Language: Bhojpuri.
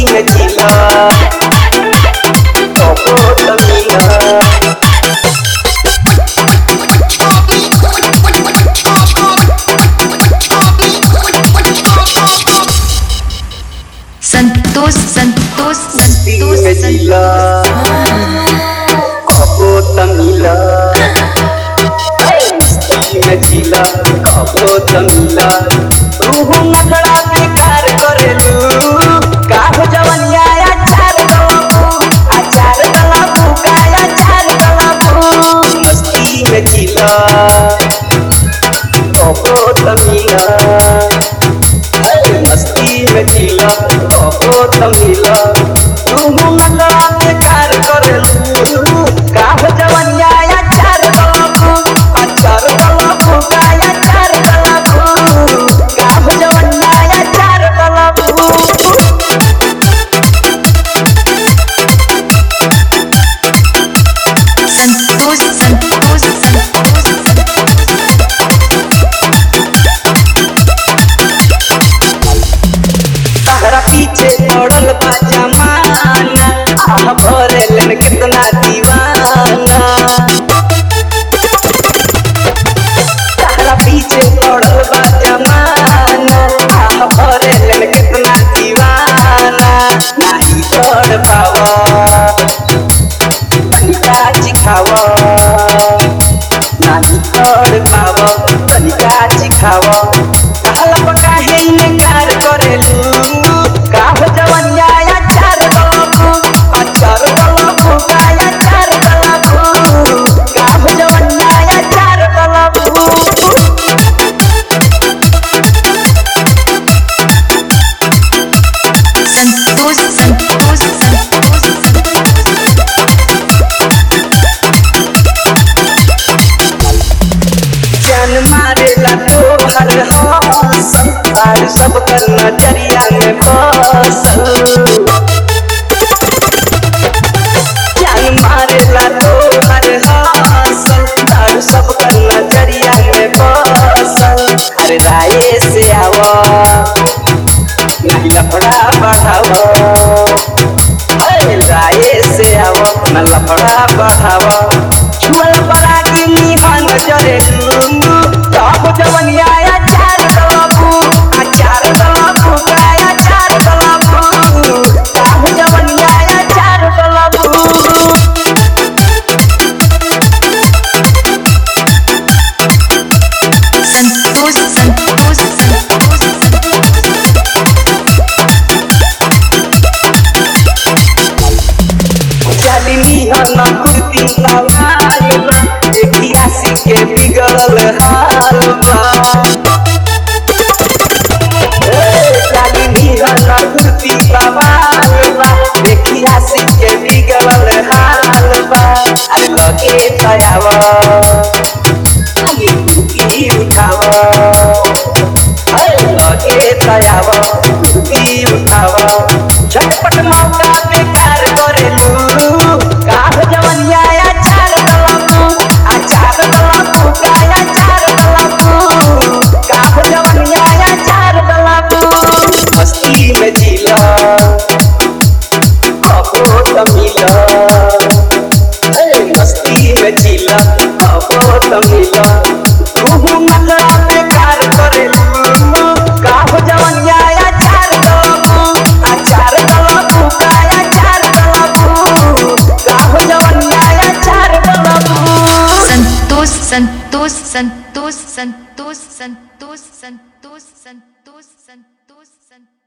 में जिला कबो तमिला संतोष संतोष संतोष में जिला कबो तमिला में जिला कबो तमिला रूह नखड़ा बेकार करेलू काहो जवनिया अचार गलाबू का अचार गलाबू मस्ती में जिला कबो तमिला मस्ती में जिला कबो तमिला रूह नखड़ा बेकार करेलू काहो जवनिया अचार गलाबू का अचार गलाबू काहो जवनिया अचार गलाबू संतोष संतोष संतोष तहरा पीछे पड़ल बा जमाना आह भरेलन कितना दीवाना तहरा पीछे पड़ल बा जमाना आह भरेलन कितना दीवाना नहीं कर पावा तनिका चिखावा नहीं कर पावा तनिका चिखावा कहला पका है इनकार करेलू काहो जवनिया अचार गलाबू का अचार गलाबू काहो जवनिया अचार गलाबू संतोष संतोष संतोष जान मारेला तोहर हौसल और सब कर नजरिया में बसल जान मारेला तोहर हौसल और सब कर नजरिया में बसल अरे राये से आवा नहीं लफड़ा बढ़ावा अरे राये से आवा न लफड़ा बढ़ावा छुअल बड़ा की निहन जरे काहो जवनिया अचार गलाबू का अचार गलाबू काहो जवनिया अचार गलाबू संतोष संतोष संतोष जालिनी हना कुर्ती सवालबा देखिया सी के बिगड़ल हालबा जालिनी हना कुर्ती सवालबा देखिया सी के बिगड़ल हालबा अरे लगे तयावा कुर्ती उठावा अरे लगे तयावा कुर्ती उठावा झटपट मौका बेकार करेलू काहो जवनिया अचार गलाबू का अचार गलाबू काहो जवनिया अचार गलाबू मस्ती में जिला कबो तमिला मस्ती में जिला कबो तमिला रूह नखड़ा बेकार करेलू काहो जवनिया अचार गलाबू का अचार गलाबू काहो जवनिया अचार गलाबू संतोष संतोष संतोष संतोष संतोष संतोष संतोष संतोष संतोष